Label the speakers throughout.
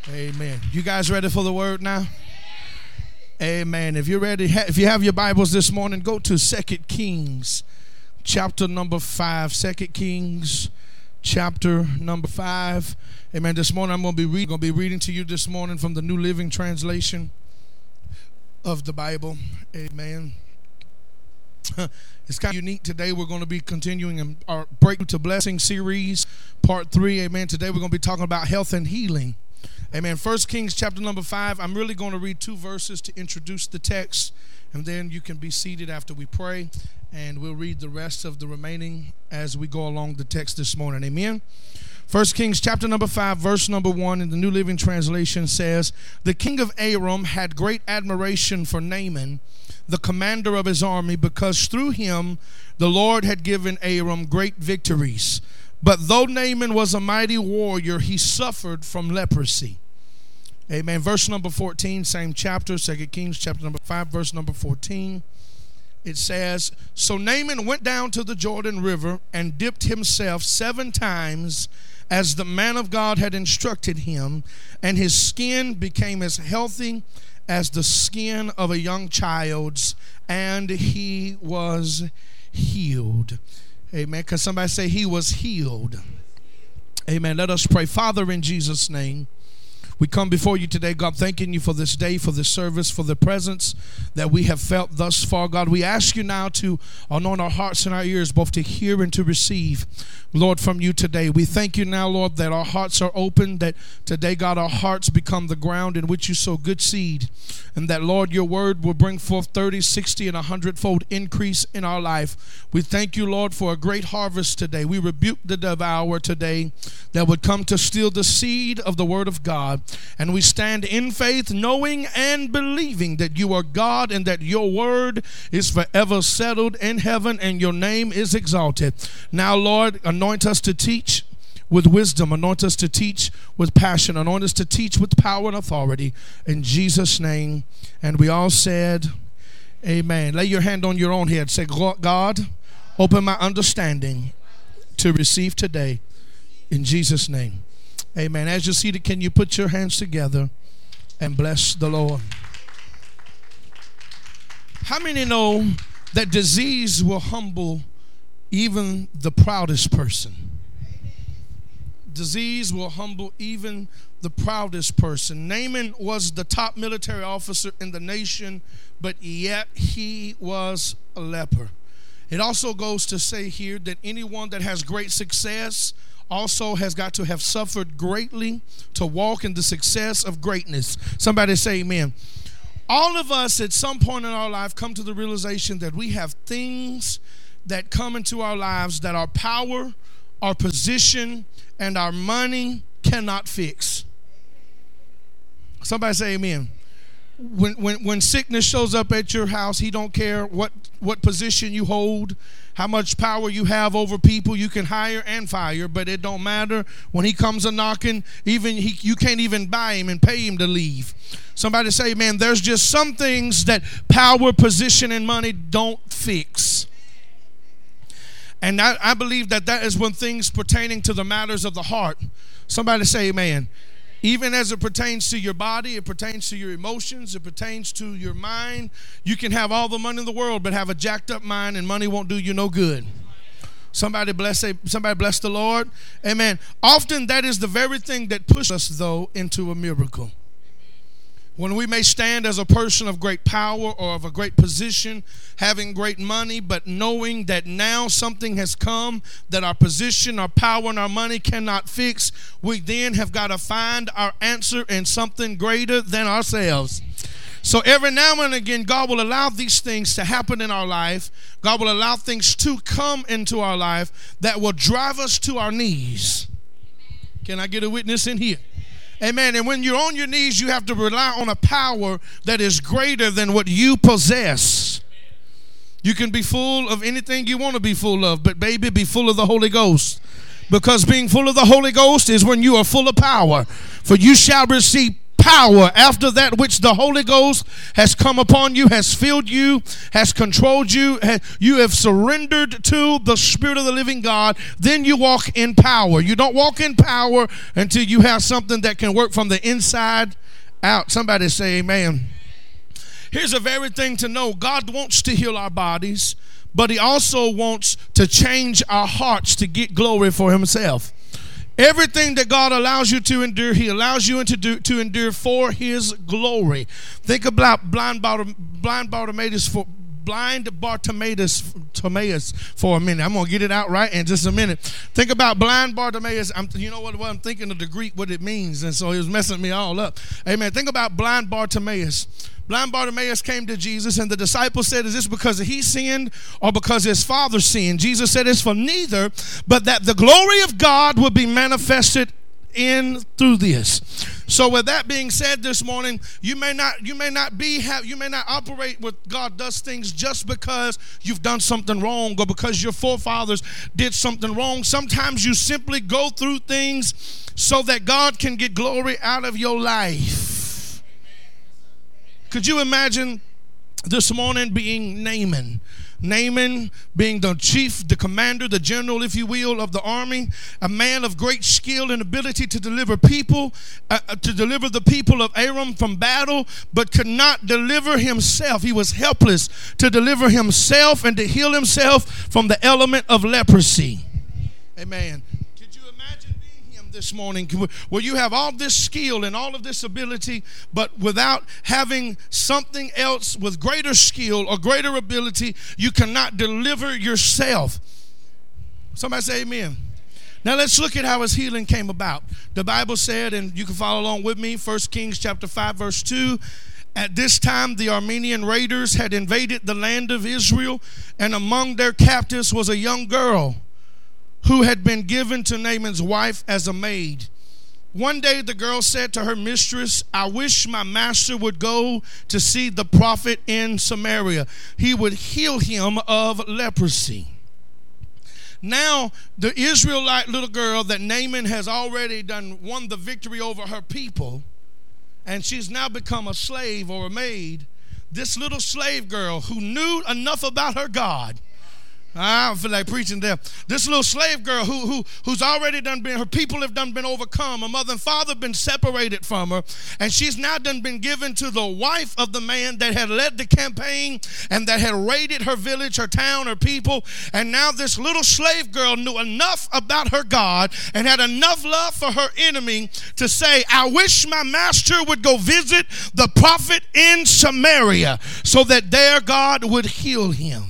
Speaker 1: Amen. You guys ready for the word now? Amen. If you're ready, if you have your Bibles this morning, go to 2 Kings chapter number 5. 2 Kings chapter number 5. Amen. This morning I'm going to be reading to you this morning from the New Living Translation of the Bible. Amen. It's kind of unique. Today we're going to be continuing our Breakthrough to Blessing series, part 3. Amen. Today we're going to be talking about health and healing. Amen. 1 Kings chapter number 5. I'm really going to read 2 verses to introduce the text, and then you can be seated after we pray, and we'll read the rest of the remaining as we go along the text this morning. Amen. 1 Kings chapter number 5, verse number 1 in the New Living Translation says, "The king of Aram had great admiration for Naaman, the commander of his army, because through him the Lord had given Aram great victories. But though Naaman was a mighty warrior, he suffered from leprosy." Amen. Verse number 14, same chapter, 2 Kings chapter number 5, verse number 14. It says, "So Naaman went down to the Jordan River and dipped himself 7 times as the man of God had instructed him, and his skin became as healthy as the skin of a young child's, and he was healed." Amen. Because somebody say he was healed. Amen. Let us pray. Father, in Jesus' name, we come before you today, God, thanking you for this day, for this service, for the presence that we have felt thus far. God, we ask you now to anoint our hearts and our ears, both to hear and to receive, Lord, from you today. We thank you now, Lord, that our hearts are open, that today, God, our hearts become the ground in which you sow good seed, and that, Lord, your word will bring forth 30, 60, and 100-fold increase in our life. We thank you, Lord, for a great harvest today. We rebuke the devourer today that would come to steal the seed of the word of God. And we stand in faith, knowing and believing that you are God and that your word is forever settled in heaven and your name is exalted. Now, Lord, anoint us to teach with wisdom. Anoint us to teach with passion. Anoint us to teach with power and authority. In Jesus' name. And we all said, amen. Lay your hand on your own head. Say, God, open my understanding to receive today. In Jesus' name. Amen. As you're seated, can you put your hands together and bless the Lord? How many know that disease will humble even the proudest person? Disease will humble even the proudest person. Naaman was the top military officer in the nation, but yet he was a leper. It also goes to say here that anyone that has great success also has got to have suffered greatly to walk in the success of greatness. Somebody say amen. All of us at some point in our life come to the realization that we have things that come into our lives that our power, our position, and our money cannot fix. Somebody say amen. When sickness shows up at your house, he don't care what position you hold, how much power you have over people. You can hire and fire, but it don't matter. When he comes a knocking, you can't even buy him and pay him to leave. Somebody say, man, there's just some things that power, position, and money don't fix. And I believe that is when things pertaining to the matters of the heart. Somebody say amen. Even as it pertains to your body, it pertains to your emotions, it pertains to your mind. You can have all the money in the world, but have a jacked up mind, and money won't do you no good. Somebody bless the Lord. Amen. Often that is the very thing that pushes us, though, into a miracle. When we may stand as a person of great power or of a great position, having great money, but knowing that now something has come that our position, our power, and our money cannot fix, we then have got to find our answer in something greater than ourselves. So every now and again, God will allow these things to happen in our life. God will allow things to come into our life that will drive us to our knees. Can I get a witness in here? Amen. And when you're on your knees, you have to rely on a power that is greater than what you possess. You can be full of anything you want to be full of, but baby, be full of the Holy Ghost. Because being full of the Holy Ghost is when you are full of power. For you shall receive power after that which the Holy Ghost has come upon you, has filled you, has controlled you, you have surrendered to the Spirit of the living God, then you walk in power. You don't walk in power until you have something that can work from the inside out. Somebody say amen. Here's a very thing to know. God wants to heal our bodies, but he also wants to change our hearts to get glory for himself. Everything that God allows you to endure, he allows you to endure for his glory. Think about blind Bartimaeus for a minute. I'm going to get it out right in just a minute. Think about blind Bartimaeus. You know what I'm thinking of the Greek, what it means, and so it was messing me all up. Amen. Think about blind Bartimaeus. Blind Bartimaeus came to Jesus, and the disciples said, is this because he sinned or because his father sinned? Jesus said, it's for neither, but that the glory of God will be manifested in through this. So with that being said this morning, you may not operate with God does things just because you've done something wrong or because your forefathers did something wrong. Sometimes you simply go through things so that God can get glory out of your life. Could you imagine this morning being Naaman? Naaman being the chief, the commander, the general, if you will, of the army, a man of great skill and ability to deliver people, to deliver the people of Aram from battle, but could not deliver himself. He was helpless to deliver himself and to heal himself from the element of leprosy. Amen. This morning, where you have all this skill and all of this ability, but without having something else with greater skill or greater ability, you cannot deliver yourself. Somebody say amen. Now let's look at how his healing came about. The Bible said, and you can follow along with me, 1 Kings chapter 5 verse 2, at this time the Aramean raiders had invaded the land of Israel, and among their captives was a young girl who had been given to Naaman's wife as a maid. One day the girl said to her mistress, I wish my master would go to see the prophet in Samaria. He would heal him of leprosy. Now the Israelite little girl that Naaman has already won the victory over her people, and she's now become a slave or a maid. This little slave girl who knew enough about her God, I don't feel like preaching there. This little slave girl who's already her people have been overcome. Her mother and father have been separated from her, and she's now been given to the wife of the man that had led the campaign and that had raided her village, her town, her people. And now this little slave girl knew enough about her God and had enough love for her enemy to say, I wish my master would go visit the prophet in Samaria so that their God would heal him.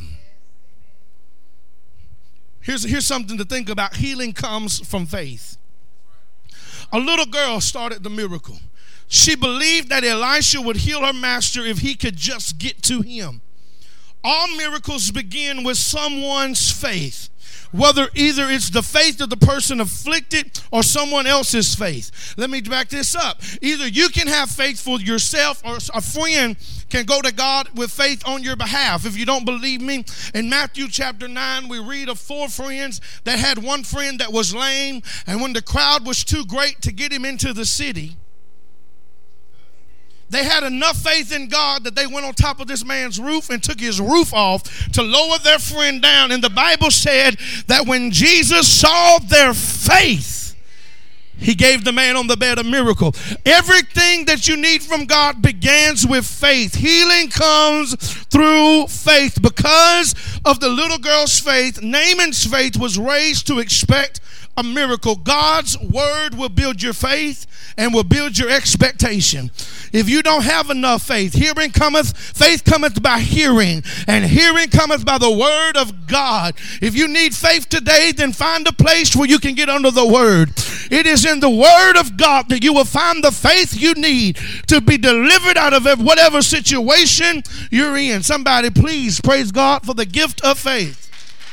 Speaker 1: Here's something to think about. Healing comes from faith. A little girl started the miracle. She believed that Elisha would heal her master if he could just get to him. All miracles begin with someone's faith. Whether either it's the faith of the person afflicted or someone else's faith. Let me back this up. Either you can have faith for yourself or a friend can go to God with faith on your behalf. If you don't believe me, in Matthew chapter 9, we read of 4 friends that had one friend that was lame, and when the crowd was too great to get him into the city, they had enough faith in God that they went on top of this man's roof and took his roof off to lower their friend down. And the Bible said that when Jesus saw their faith, he gave the man on the bed a miracle. Everything that you need from God begins with faith. Healing comes through faith. Because of the little girl's faith, Naaman's faith was raised to expect a miracle. God's word will build your faith and will build your expectation. If you don't have enough faith, faith cometh by hearing, and hearing cometh by the word of God. If you need faith today, then find a place where you can get under the word. It is in the word of God that you will find the faith you need to be delivered out of whatever situation you're in. Somebody please praise God for the gift of faith.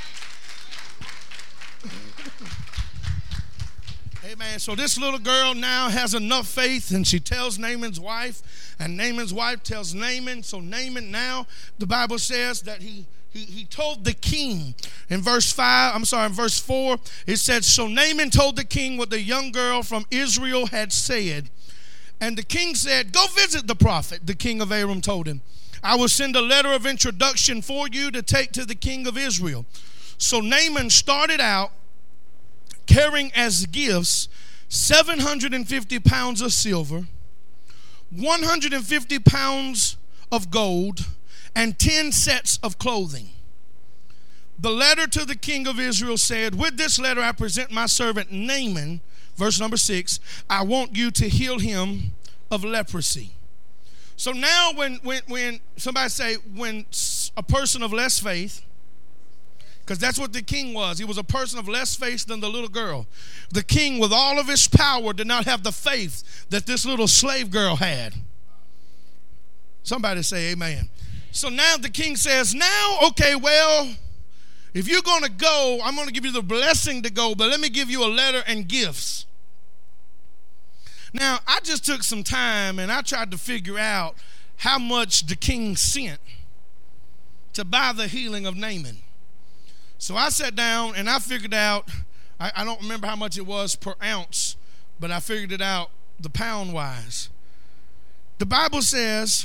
Speaker 1: Amen. So this little girl now has enough faith, and she tells Naaman's wife, and Naaman's wife tells Naaman. So Naaman now, the Bible says that he told the king in verse 4, it said, so Naaman told the king what the young girl from Israel had said. And the king said, go visit the prophet. The king of Aram told him, I will send a letter of introduction for you to take to the king of Israel. So Naaman started out carrying as gifts 750 pounds of silver, 150 pounds of gold, and 10 sets of clothing. The letter to the king of Israel said, with this letter I present my servant Naaman, verse number 6, I want you to heal him of leprosy. So now when somebody say, when a person of less faith, because that's what the king was. He was a person of less faith than the little girl. The king, with all of his power, did not have the faith that this little slave girl had. Somebody say amen. So now the king says, now, okay, well, if you're going to go, I'm going to give you the blessing to go, but let me give you a letter and gifts. Now, I just took some time and I tried to figure out how much the king sent to buy the healing of Naaman. So I sat down and I figured out, I don't remember how much it was per ounce, but I figured it out the pound wise. The Bible says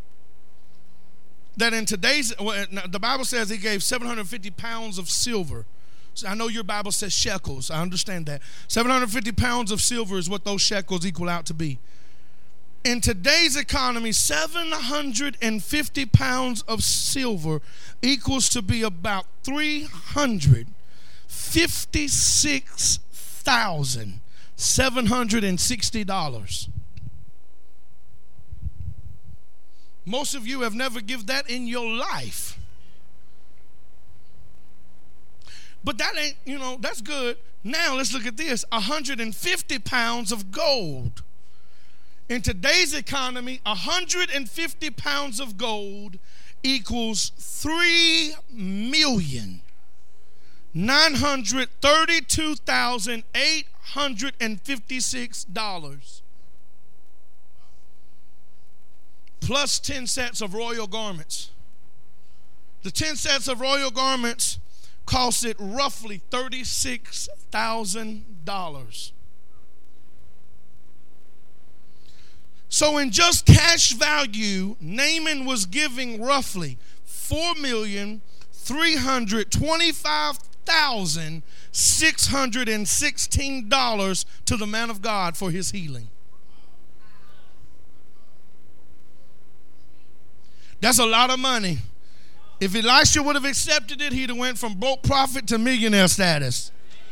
Speaker 1: that the Bible says he gave 750 pounds of silver. So I know your Bible says shekels. I understand that. 750 pounds of silver is what those shekels equal out to be. In today's economy, 750 pounds of silver equals to be about $356,760. Most of you have never given that in your life. But that ain't, that's good. Now let's look at this. 150 pounds of gold. In today's economy, 150 pounds of gold equals $3,932,856. Plus 10 sets of royal garments. The 10 sets of royal garments cost it roughly $36,000. So in just cash value, Naaman was giving roughly $4,325,616 to the man of God for his healing. That's a lot of money. If Elisha would have accepted it, he'd have went from broke prophet to millionaire status.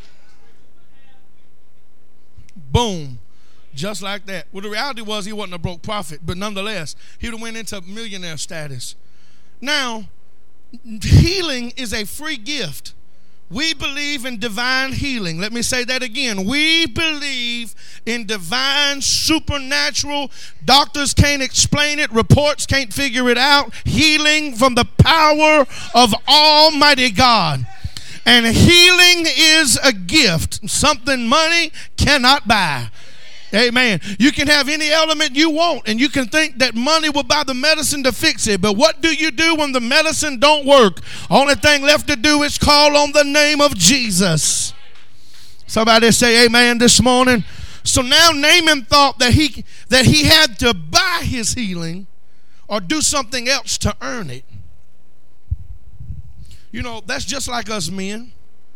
Speaker 1: Boom. Just like that. Well, the reality was he wasn't a broke prophet, but nonetheless, he would have went into millionaire status. Now, healing is a free gift. We believe in divine healing. Let me say that again. We believe in divine, supernatural. Doctors can't explain it. Reports can't figure it out. Healing from the power of Almighty God. And healing is a gift. Something money cannot buy. Amen. You can have any element you want, and you can think that money will buy the medicine to fix it. But what do you do when the medicine don't work? Only thing left to do is call on the name of Jesus. Somebody say amen this morning. So now Naaman thought that he had to buy his healing or do something else to earn it. That's just like us men.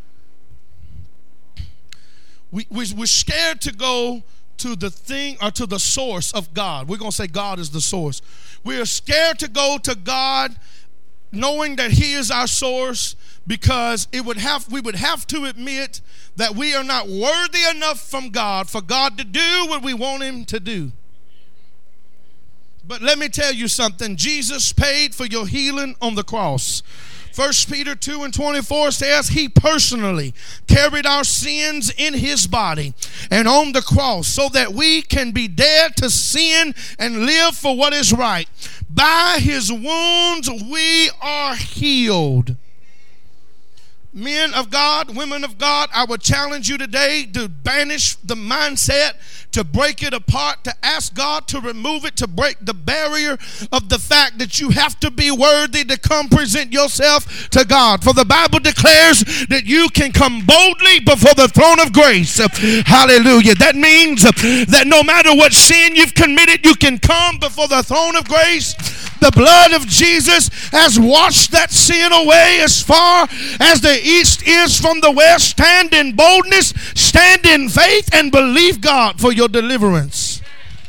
Speaker 1: We're scared to go to the thing or to the source of God. We're going to say God is the source. We are scared to go to God knowing that he is our source, because we would have to admit that we are not worthy enough from God for God to do what we want him to do. But let me tell you something. Jesus paid for your healing on the cross. 1 Peter 2:24 says he personally carried our sins in his body and on the cross so that we can be dead to sin and live for what is right. By his wounds we are healed. Men of God, women of God, I would challenge you today to banish the mindset, to break it apart, to ask God to remove it, to break the barrier of the fact that you have to be worthy to come present yourself to God. For the Bible declares that you can come boldly before the throne of grace. Hallelujah. That means that no matter what sin you've committed, you can come before the throne of grace. The blood of Jesus has washed that sin away as far as the east is from the west. Stand in boldness, stand in faith, and believe God for your deliverance.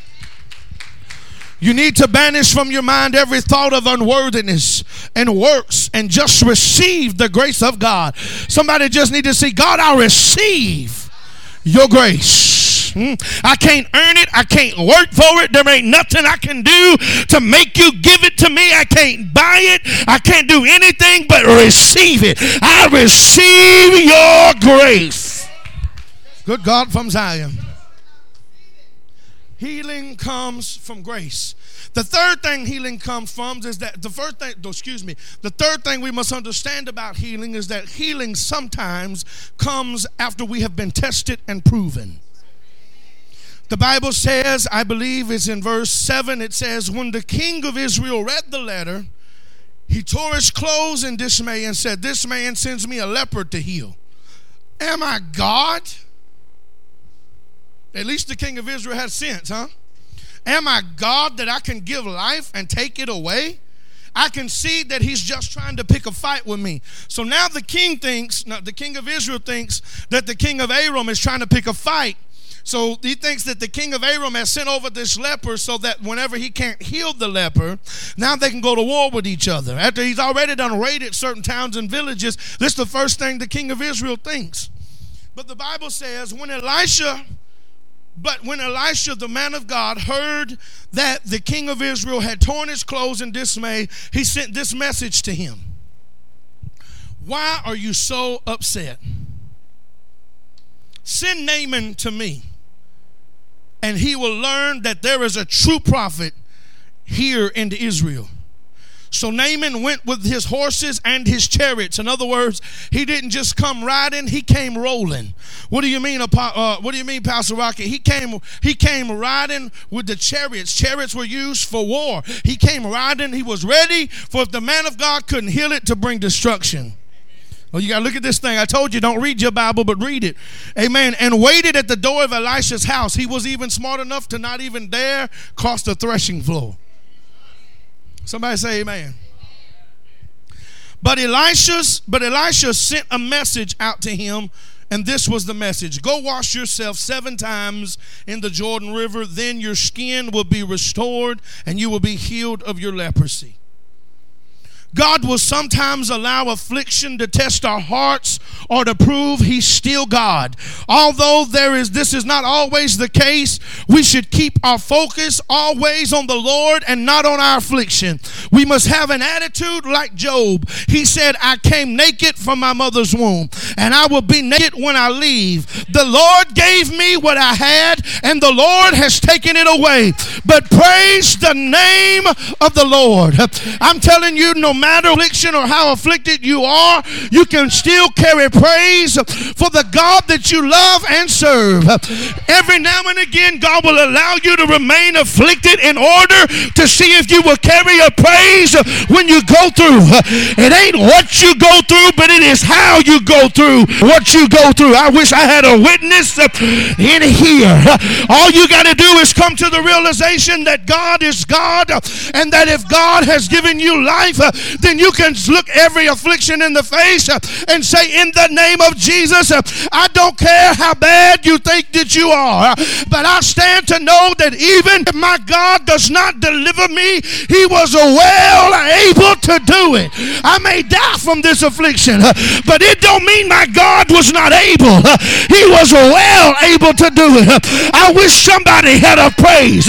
Speaker 1: You need to banish from your mind every thought of unworthiness and works and just receive the grace of God. Somebody just need to say, God, I receive your grace. I can't earn it. I can't work for it. There ain't nothing I can do to make you give it to me. I can't buy it. I can't do anything but receive it. I receive your grace. Good God from Zion. Healing comes from grace. The third thing healing comes from is that the third thing we must understand about healing is that healing sometimes comes after we have been tested and proven. The Bible says, I believe it's in verse 7, it says, when the king of Israel read the letter, he tore his clothes in dismay and said, this man sends me a leper to heal. Am I God? At least the king of Israel had sense, huh? Am I God that I can give life and take it away? I can see that he's just trying to pick a fight with me. So now the king of Israel thinks that the king of Aram is trying to pick a fight. So he thinks that the king of Aram has sent over this leper so that whenever he can't heal the leper, now they can go to war with each other. After he's already done raided certain towns and villages, this is the first thing the king of Israel thinks. But the Bible says when Elisha, the man of God, heard that the king of Israel had torn his clothes in dismay, he sent this message to him. Why are you so upset? Send Naaman to me, and he will learn that there is a true prophet here in Israel. So Naaman went with his horses and his chariots. In other words, he didn't just come riding; he came rolling. What do you mean, Pastor Rocky? He came riding with the chariots. Chariots were used for war. He came riding. He was ready for if the man of God couldn't heal it to bring destruction. Well, you got to look at this thing. I told you, don't read your Bible, but read it. Amen. And waited at the door of Elisha's house. He was even smart enough to not even dare cross the threshing floor. Somebody say amen. But Elisha sent a message out to him, and this was the message. Go wash yourself 7 times in the Jordan River, then your skin will be restored, and you will be healed of your leprosy. God will sometimes allow affliction to test our hearts or to prove he's still God. Although this is not always the case, we should keep our focus always on the Lord and not on our affliction. We must have an attitude like Job. He said, I came naked from my mother's womb, and I will be naked when I leave. The Lord gave me what I had, and the Lord has taken it away. But praise the name of the Lord. I'm telling you, no matter affliction or how afflicted you are, you can still carry praise for the God that you love and serve. Every now and again, God will allow you to remain afflicted in order to see if you will carry a praise when you go through. It ain't what you go through, but it is how you go through what you go through. I wish I had a witness in here. All you got to do is come to the realization that God is God, and that if God has given you life, then you can look every affliction in the face and say, in the name of Jesus, I don't care how bad you think that you are, but I stand to know that even if my God does not deliver me, he was well able to do it. I may die from this affliction, but it don't mean my God was not able. He was well able to do it. I wish somebody had a praise.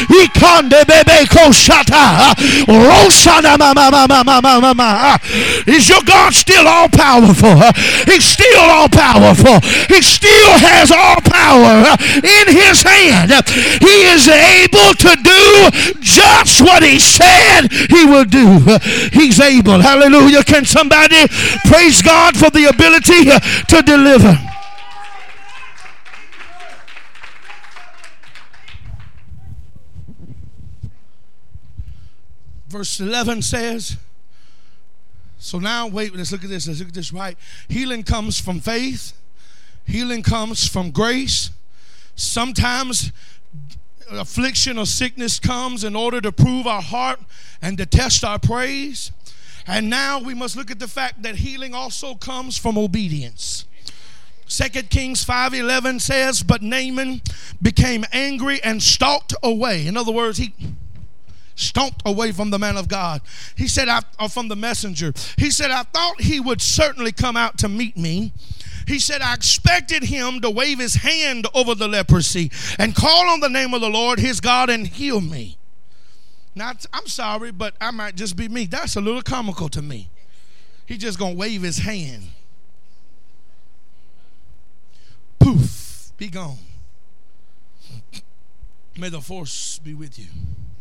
Speaker 1: Is your God still all powerful? He's still all powerful. He still has all power in his hand. He is able to do just That's what he said he will do. He's able. Hallelujah. Can somebody praise God for the ability to deliver? Verse 11 says, so now, wait, let's look at this. Let's look at this right. Healing comes from faith. Healing comes from grace. Sometimes affliction or sickness comes in order to prove our heart and to test our praise. And now we must look at the fact that healing also comes from obedience. 2 Kings 5:11 says, but Naaman became angry and stalked away. In other words, he stomped away from the man of God. He said, or from the messenger. He said, I thought he would certainly come out to meet me. He said, I expected him to wave his hand over the leprosy and call on the name of the Lord his God and heal me. Now, I'm sorry, but I might just be me. That's a little comical to me. He just gonna wave his hand. Poof, be gone. May the force be with you.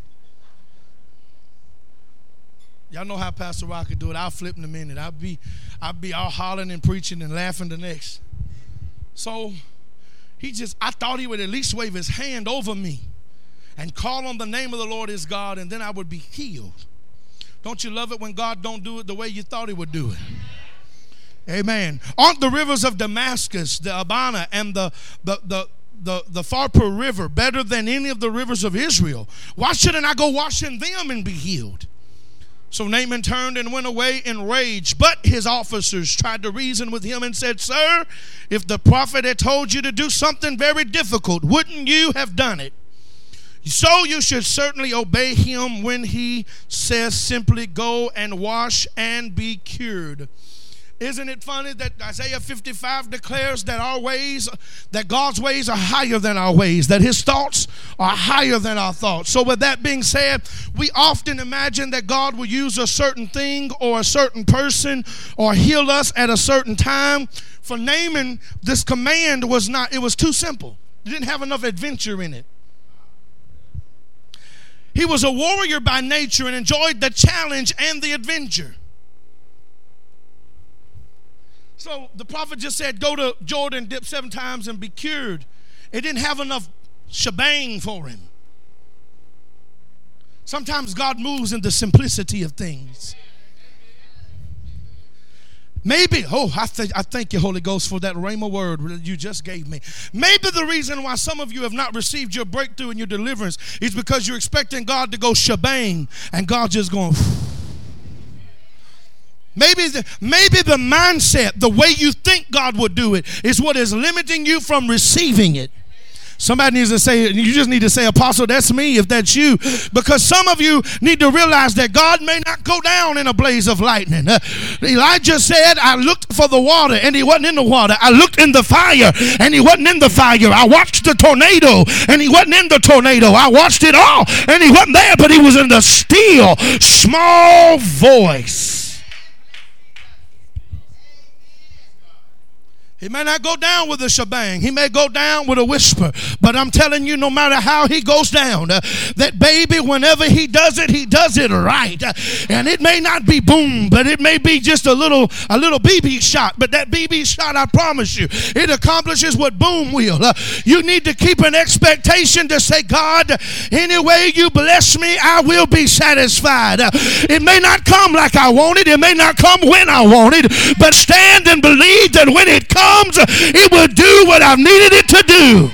Speaker 1: Y'all know how Pastor Rock could do it. I'll flip in a minute. I'll be all hollering and preaching and laughing the next. So I thought he would at least wave his hand over me and call on the name of the Lord his God, and then I would be healed. Don't you love it when God don't do it the way you thought he would do it? Amen. Aren't the rivers of Damascus, the Abana, and the Pharpar River better than any of the rivers of Israel? Why shouldn't I go wash in them and be healed? So Naaman turned and went away in rage. But his officers tried to reason with him and said, sir, if the prophet had told you to do something very difficult, wouldn't you have done it? So you should certainly obey him when he says simply go and wash and be cured. Isn't it funny that Isaiah 55 declares that God's ways are higher than our ways, that his thoughts are higher than our thoughts. So with that being said, we often imagine that God will use a certain thing or a certain person or heal us at a certain time. For Naaman, this command was too simple. It didn't have enough adventure in it. He was a warrior by nature and enjoyed the challenge and the adventure. So the prophet just said, go to Jordan, dip 7 times and be cured. It didn't have enough shebang for him. Sometimes God moves in the simplicity of things. Maybe, I thank you, Holy Ghost, for that rhema word you just gave me. Maybe the reason why some of you have not received your breakthrough and your deliverance is because you're expecting God to go shebang and God just going... Maybe the mindset, the way you think God would do it, is what is limiting you from receiving it. Somebody needs to say, you just need to say, Apostle, that's me if that's you. Because some of you need to realize that God may not go down in a blaze of lightning. Elijah said, I looked for the water and he wasn't in the water. I looked in the fire and he wasn't in the fire. I watched the tornado and he wasn't in the tornado. I watched it all and he wasn't there, but he was in the still, small voice. He may not go down with a shebang. He may go down with a whisper. But I'm telling you, no matter how he goes down, that baby, whenever he does it right. And it may not be boom, but it may be just a little BB shot. But that BB shot, I promise you, it accomplishes what boom will. You need to keep an expectation to say, God, any way you bless me, I will be satisfied. It may not come like I wanted. It may not come when I wanted. But stand and believe that when it comes, it will do what I've needed it to do.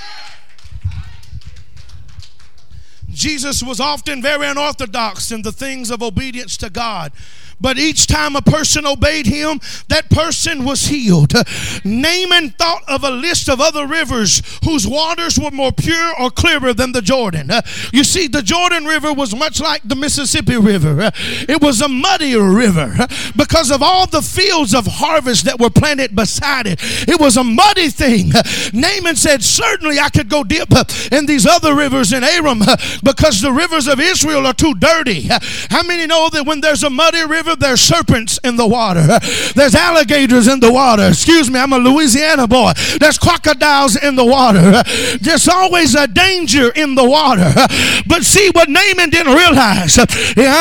Speaker 1: Jesus was often very unorthodox in the things of obedience to God. But each time a person obeyed him, that person was healed. Naaman thought of a list of other rivers whose waters were more pure or clearer than the Jordan. You see, the Jordan River was much like the Mississippi River. It was a muddier river because of all the fields of harvest that were planted beside it. It was a muddy thing. Naaman said, certainly I could go dip in these other rivers in Aram because the rivers of Israel are too dirty. How many know that when there's a muddy river, there's serpents in the water? There's alligators in the water. Excuse me, I'm a Louisiana boy. There's crocodiles in the water. There's always a danger in the water. But see, what Naaman didn't realize, that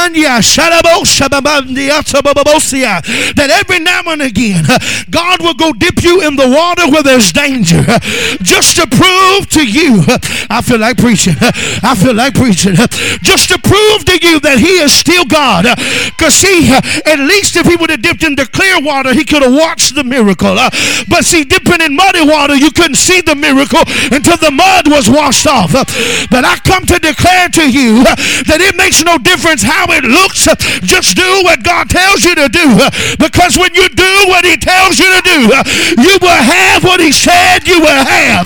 Speaker 1: every now and again, God will go dip you in the water where there's danger, just to prove to you, I feel like preaching, just to prove to you that he is still God. Because see, at least if he would have dipped into clear water, he could have watched the miracle. But see, dipping in muddy water, you couldn't see the miracle until the mud was washed off. But I come to declare to you that it makes no difference how it looks. Just do what God tells you to do, because when you do what he tells you to do, you will have what he said you will have.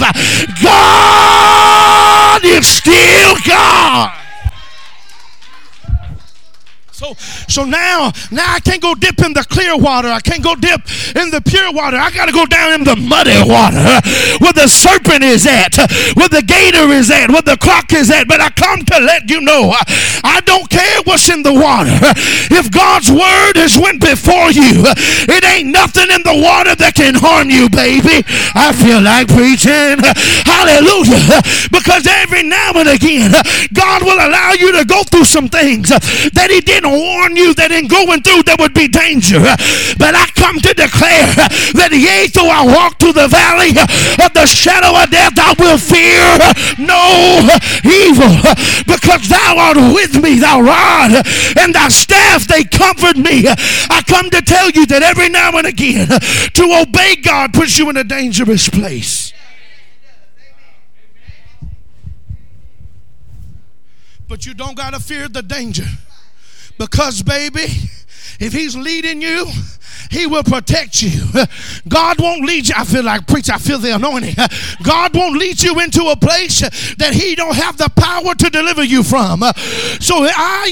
Speaker 1: God is still God. So now I can't go dip in the clear water. I can't go dip in the pure water. I got to go down in the muddy water where the serpent is at, where the gator is at, where the croc is at. But I come to let you know, I don't care what's in the water. If God's word has went before you, it ain't nothing in the water that can harm you, baby. I feel like preaching. Hallelujah. Because every now and again, God will allow you to go through some things that he didn't warn you that in going through there would be danger. But I come to declare that yea, though I walk through the valley of the shadow of death, I will fear no evil, because thou art with me, thy rod and thy staff, they comfort me. I come to tell you that every now and again, to obey God puts you in a dangerous place. But you don't got to fear the danger. Because, baby, if he's leading you, he will protect you. God won't lead you. I feel like preacher. I feel the anointing. God won't lead you into a place that he don't have the power to deliver you from. So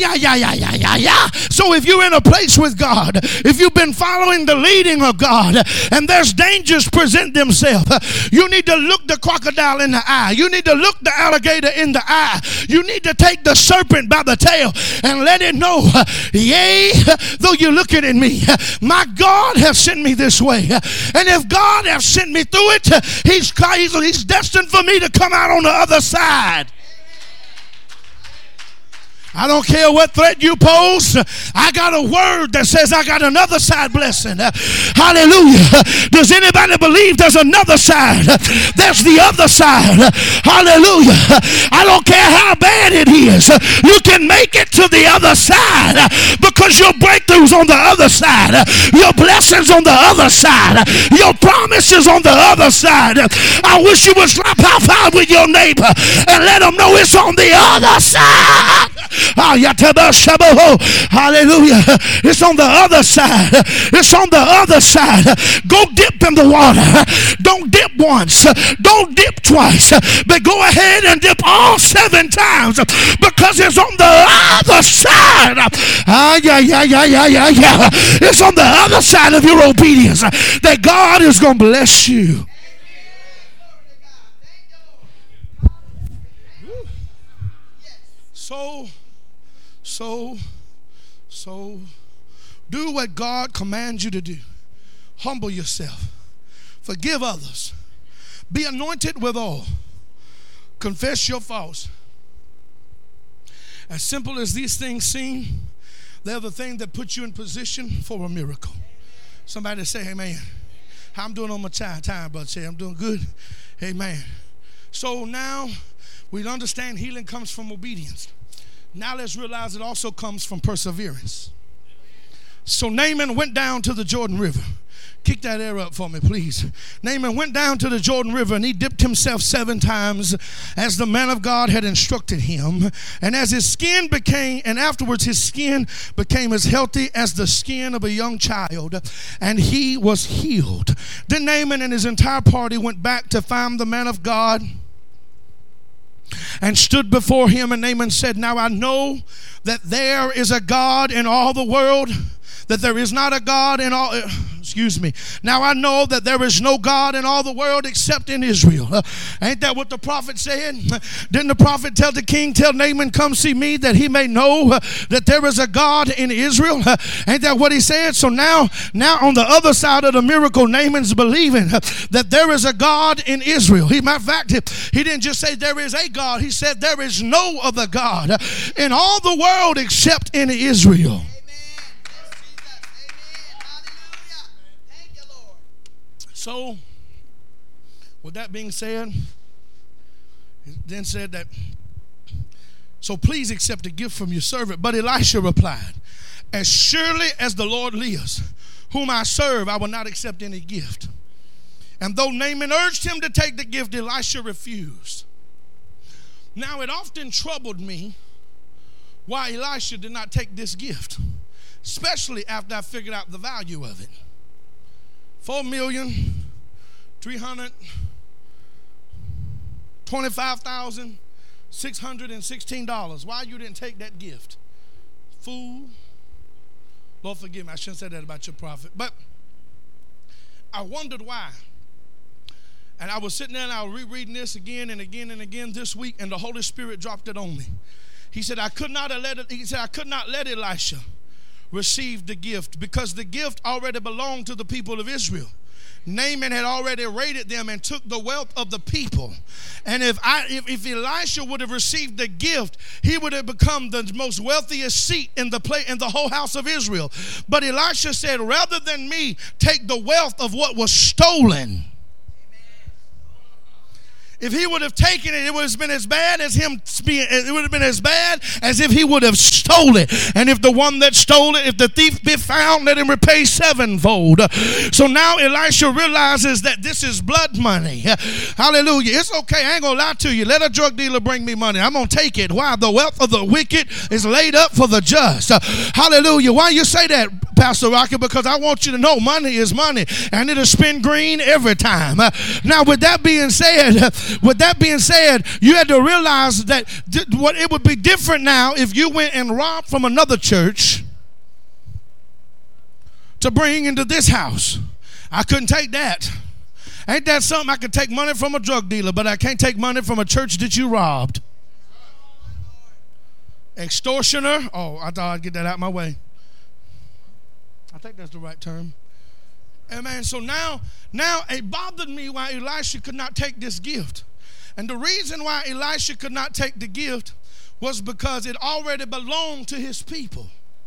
Speaker 1: if you're in a place with God, if you've been following the leading of God, and there's dangers present themselves, you need to look the crocodile in the eye. You need to look the alligator in the eye. You need to take the serpent by the tail and let it know, yea, though you're looking at me, my God has sent me this way. And if God has sent me through it, he's destined for me to come out on the other side. I don't care what threat you pose. I got a word that says I got another side blessing. Hallelujah. Does anybody believe there's another side? There's the other side. Hallelujah. I don't care how bad it is. You can make it to the other side, because your breakthrough's on the other side. Your blessings on the other side. Your promises on the other side. I wish you would slap high five with your neighbor and let them know it's on the other side. Hallelujah. It's on the other side. It's on the other side. Go dip in the water. Don't dip once. Don't dip twice. But go ahead and dip all 7 times, because it's on the other side. It's on the other side of your obedience that God is going to bless you. So, do what God commands you to do. Humble yourself. Forgive others. Be anointed with oil. Confess your faults. As simple as these things seem, they're the thing that puts you in position for a miracle. Somebody say amen. How I'm doing on my time, brother? Say I'm doing good. Amen. So now we understand healing comes from obedience. Now let's realize it also comes from perseverance. So Naaman went down to the Jordan River. Kick that air up for me, please. Naaman went down to the Jordan River, and he dipped himself 7 times as the man of God had instructed him. And as his skin became, and afterwards his skin became as healthy as the skin of a young child, and he was healed. Then Naaman and his entire party went back to find the man of God and stood before him. And Naaman said, now I know that there is a God in all the world that there is not a God in all, Now I know that there is no God in all the world except in Israel. Ain't that what the prophet said? Didn't the prophet tell the king, tell Naaman, come see me that he may know that there is a God in Israel? Ain't that what he said? So now on the other side of the miracle, Naaman's believing that there is a God in Israel. Matter of fact, he didn't just say there is a God. He said there is no other God in all the world except in Israel. So, with that being said, it then said that, so please accept a gift from your servant. But Elisha replied, as surely as the Lord lives, whom I serve, I will not accept any gift. And though Naaman urged him to take the gift, Elisha refused. Now, it often troubled me why Elisha did not take this gift, especially after I figured out the value of it. $4,325,616. Why you didn't take that gift? Fool. Lord forgive me, I shouldn't say that about your prophet. But I wondered why. And I was sitting there and I was rereading this again and again and again this week, and the Holy Spirit dropped it on me. He said, I could not let Elisha receive the gift because the gift already belonged to the people of Israel. Naaman had already raided them and took the wealth of the people. And if Elisha would have received the gift, he would have become the most wealthiest seat in the whole house of Israel. But Elisha said, rather than me take the wealth of what was stolen. If he would have taken it, it would have been as bad as it would have been as bad as if he would have stole it. And if the one that stole it, if the thief be found, let him repay sevenfold. So now Elisha realizes that this is blood money. Hallelujah. It's okay. I ain't going to lie to you. Let a drug dealer bring me money. I'm going to take it. Why? The wealth of the wicked is laid up for the just. Hallelujah. Why you say that, Pastor Rocky? Because I want you to know money is money and it'll spin green every time. Now, with that being said, you had to realize that what it would be different now if you went and robbed from another church to bring into this house. I couldn't take that. Ain't that something? I could take money from a drug dealer, but I can't take money from a church that you robbed. Extortioner. Oh, I thought I'd get that out of my way. I think that's the right term. Amen. So now it bothered me why Elisha could not take this gift. And the reason why Elisha could not take the gift was because it already belonged to his people.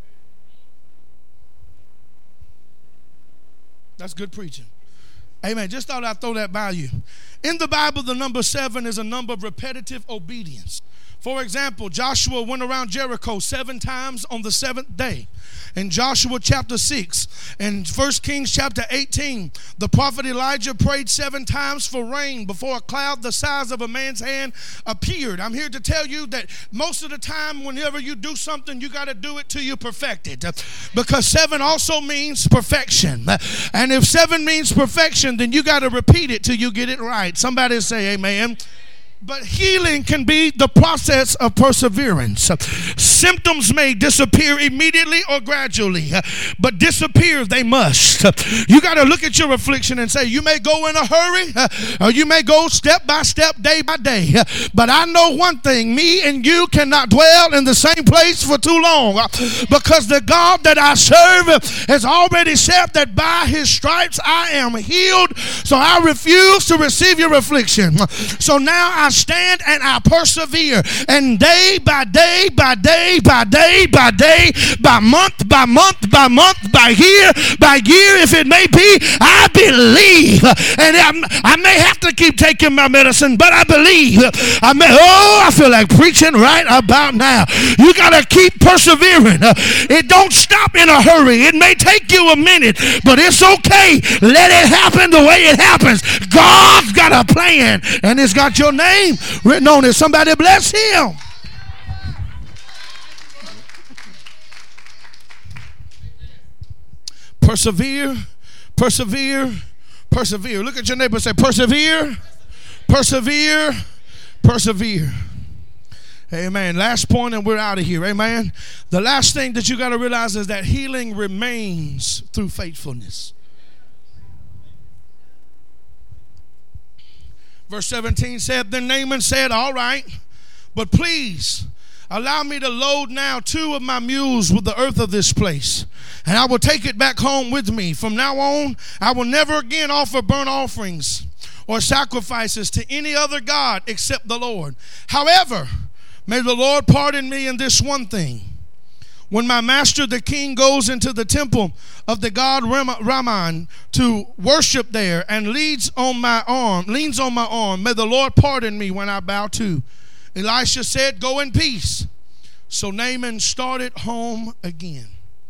Speaker 1: That's good preaching. Amen. Just thought I'd throw that by you. In the Bible, the number 7 is a number of repetitive obedience. For example, Joshua went around Jericho 7 times on the 7th day. In Joshua chapter 6, in 1 Kings chapter 18, the prophet Elijah prayed 7 times for rain before a cloud the size of a man's hand appeared. I'm here to tell you that most of the time, whenever you do something, you got to do it till you perfect it. Because 7 also means perfection. And if 7 means perfection, then you got to repeat it till you get it right. Somebody say amen. But healing can be the process of perseverance. Symptoms may disappear immediately or gradually, but disappear they must. You got to look at your affliction and say, you may go in a hurry, or you may go step by step, day by day. But I know one thing, me and you cannot dwell in the same place for too long, because the God that I serve has already said that by his stripes I am healed. So I refuse to receive your affliction. So now I stand and I persevere, and day by day, by day by day, by day, by month, by month, by month, by year, if it may be, I believe. And I may have to keep taking my medicine, but I believe. I feel like preaching right about now. You got to keep persevering. It don't stop in a hurry. It may take you a minute, but it's okay. Let it happen the way it happens. God's got a plan, and it's got your name written on it. Somebody bless him. Persevere, persevere, persevere. Look at your neighbor and say, persevere, persevere, persevere. Amen. Last point and we're out of here. Amen. The last thing that you got to realize is that healing remains through faithfulness. Verse 17 said, then Naaman said, all right, but please allow me to load now 2 of my mules with the earth of this place, and I will take it back home with me. From now on, I will never again offer burnt offerings or sacrifices to any other god except the Lord. However, may the Lord pardon me in this one thing. When my master the king goes into the temple of the god Raman to worship there and leans on my arm, may the Lord pardon me when I bow to. Elisha said, go in peace. So Naaman started home again.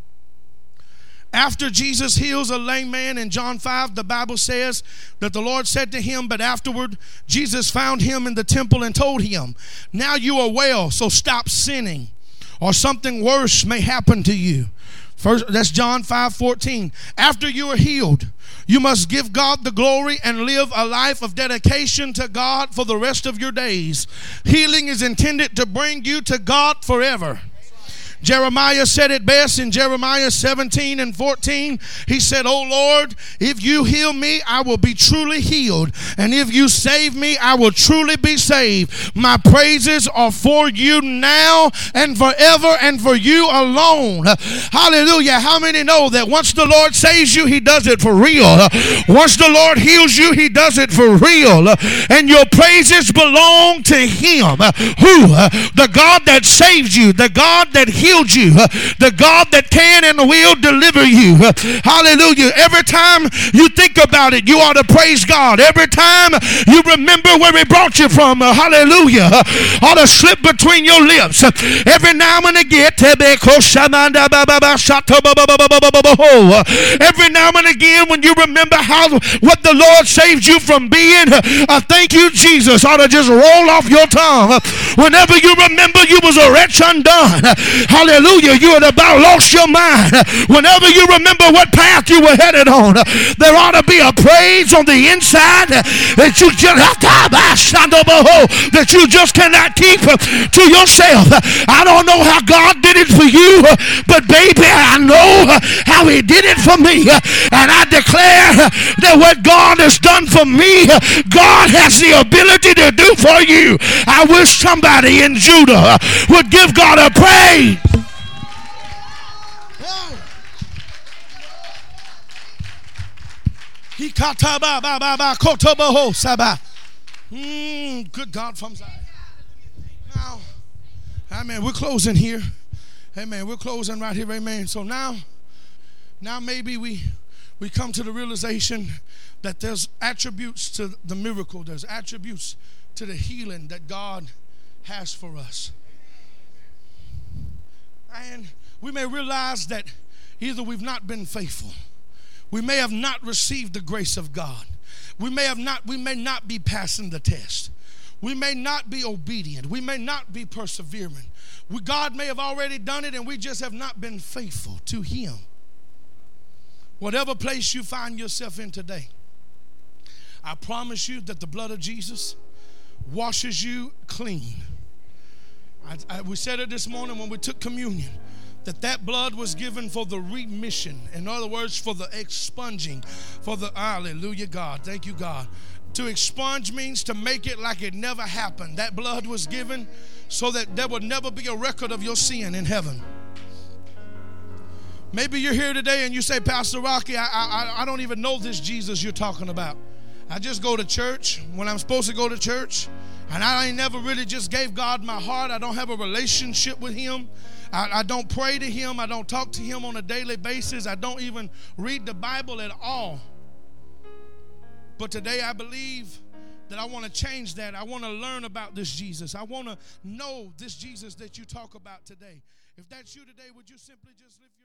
Speaker 1: After Jesus heals a lame man in John 5, the Bible says that the Lord said to him, but afterward Jesus found him in the temple and told him, now you are well, so stop sinning, or something worse may happen to you. First, that's John 5:14. After you are healed, you must give God the glory and live a life of dedication to God for the rest of your days. Healing is intended to bring you to God forever. Jeremiah said it best in Jeremiah 17:14. He said, oh Lord, if you heal me, I will be truly healed. And if you save me, I will truly be saved. My praises are for you now and forever and for you alone. Hallelujah. How many know that once the Lord saves you, he does it for real? Once the Lord heals you, he does it for real. And your praises belong to him. Who? The God that saves you, the God that heals you, the God that can and will deliver you. Hallelujah. Every time you think about it, you ought to praise God. Every time you remember where he brought you from, hallelujah, ought to slip between your lips. Every now and again, every now and again, when you remember what the Lord saved you from being, thank you Jesus, ought to just roll off your tongue. Whenever you remember you was a wretch undone, hallelujah, you had about lost your mind. Whenever you remember what path you were headed on, there ought to be a praise on the inside that you just cannot keep to yourself. I don't know how God did it for you, but baby, I know how he did it for me. And I declare that what God has done for me, God has the ability to do for you. I wish somebody in Judah would give God a praise. Good God from Zion. Now, amen, we're closing here. Amen, we're closing right here. Amen. So now maybe we come to the realization that there's attributes to the miracle. There's attributes to the healing that God has for us. And we may realize that either we've not been faithful, we may have not received the grace of God, we may not be passing the test, we may not be obedient, we may not be persevering. God may have already done it and we just have not been faithful to him. Whatever place you find yourself in today, I promise you that the blood of Jesus washes you clean. We said it this morning when we took communion, that blood was given for the remission. In other words, for the expunging, for the, hallelujah, God, thank you, God. To expunge means to make it like it never happened. That blood was given so that there would never be a record of your sin in heaven. Maybe you're here today and you say, Pastor Rocky, I don't even know this Jesus you're talking about. I just go to church when I'm supposed to go to church, and I ain't never really just gave God my heart. I don't have a relationship with him. I don't pray to him. I don't talk to him on a daily basis. I don't even read the Bible at all. But today I believe that I want to change that. I want to learn about this Jesus. I want to know this Jesus that you talk about today. If that's you today, would you simply just lift your